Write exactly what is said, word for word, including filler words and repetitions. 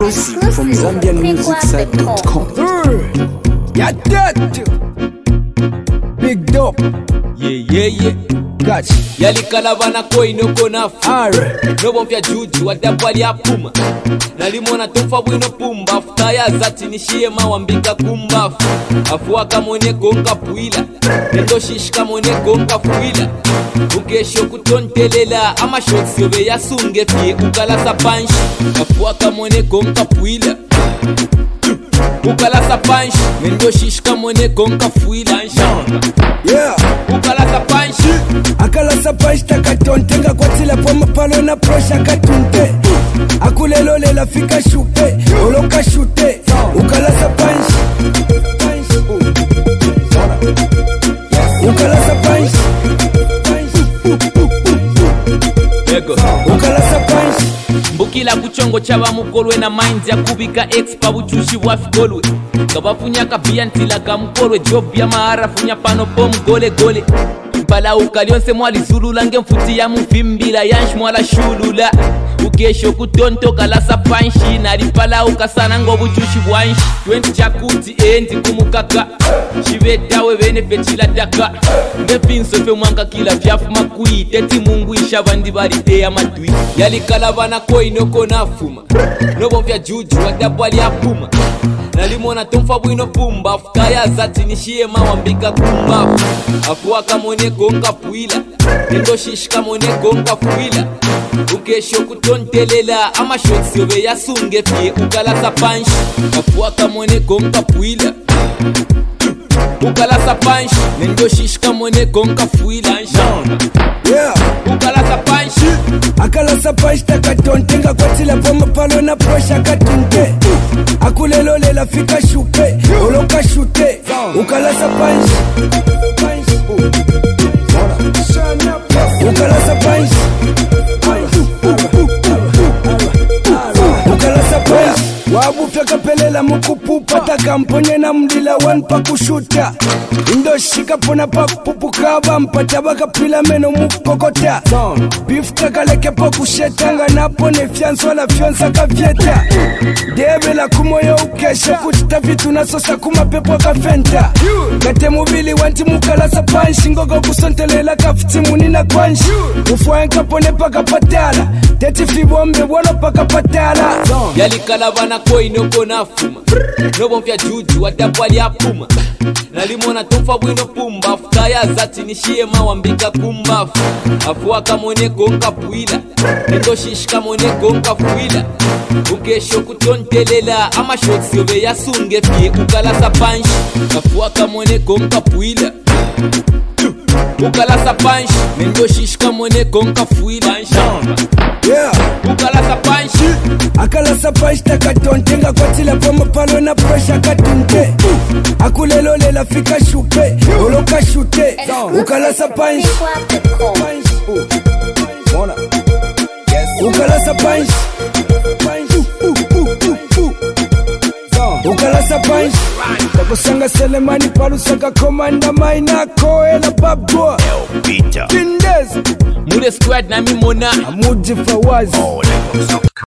exclusive from Zambian Music Site dot com. Yeah, that big dope. Yeah, yeah, yeah. Gotcha. Yali kalabana koi no konafu. Alright. No bonfya juju wadabwali ya puma. Nalimona tumfa bwino pumba. Afutaya zati nishie mawambika kumbafu. Afuaka mwone gonga puila. Nendo shishika mwone gonga fuila. Ukesho kutontelela. Ama shotsi obe ya sunge fie ukalasa panshi. Afuaka mwone gonga puila. Ukalasa panshi. Nendo shishika mwone gonga fuila. Yeah. Ukalasa panshi. Akalasa panshi takatontenga kwa tila poma palo na prosha katunte. Akulelo lela fika shupe. Oloka shute. Ukalasa panshi. Ukalasa panshi. Ego. Ukalasa panshi. Mbukila kuchongo chaba mukolwe na minds ya kubika expa buchushi wafikolwe. Kabafunya kabia ntila kamukolwe job ya mahara funya pano pom gole gole. Mpala ukalionse mwali zulula nge mfuti ya mfimbila yansh mwala shulula. Ukesho kutonto kalasa panshi nalipala ukasana ngo buchushi bwanshi. Twenty chakuti endi kumukaka. Shivetawe bene fetila daka. Mbe pinso fe mwanga kila vyafu makui. Teti mungu isha bandi barite ya madui. Yali kalabana koi noko nafuma. Nobo vya juju wadabwali ya puma. Nalimona tumfa bwino pumba. Afutaya zati nishie mawambika kumbafu. Afuaka mwone gonga puila. Nendo shishika mwone gonga fuila. Ukesho kutontelela. Ama shotsi obe ya sunge fie ukalasa panshi. Afuaka mwone gonga puila. Ukalasa panshi. Nendo shishika mwone gonga fuila. Yeah. Ukalasa panshi. Akalasa panshi takatontenga kwa tila poma palo na prosha katunte. Akulelo lela fika shupe. Oloka shute. Ukalasa panshi. Ukalasa panshi. Ukalasa panshi. Wabufya kapelela mukupupa takamponye na mdila wan pa kushuta. Indo shika pona pa kupupukaba mpata baka pila meno mukokota. Beef takaleke pa kushetanga napone fianso la fionsa kavyeta. Debe la kumoyo ukeshe kutita vitu na sosa kumapepo kafenta. Kate mubili wanti mukalasa panshi ngogo kusontelela kafiti munina kwanshi. Ufuenka pone paka patala. Teti fibombe wano paka patala. Yali kalabana koi noko nafuma. Nobo mfya juju wadabwali ya puma. Nalimona tumfa bwino pumba. Afutaya zati nishie mawambika kumbafu. Afuaka mwone gonga puila. Nendo shishika mwone gonga fuila. Ukesho kutontelela. Ama shotsi obe ya sunge fie ukalasa panshi. Afuaka mwone gonga puila. Ukalasa panshi. Nendo shishika mwone gonga fuila. Yeah. Ukalasa panshi. Akalasa panshi takatontenga kwa tila poma palo na prosha katunte. Akulelo lela fika shupe. Oloka shute. Ukalasa panshi. Ukalasa panshi. Ukalasa panshi. Takusanga selemani palusaka komanda maina koela babwa. Kindez. Mule squad na mimona. Amuji fawazi.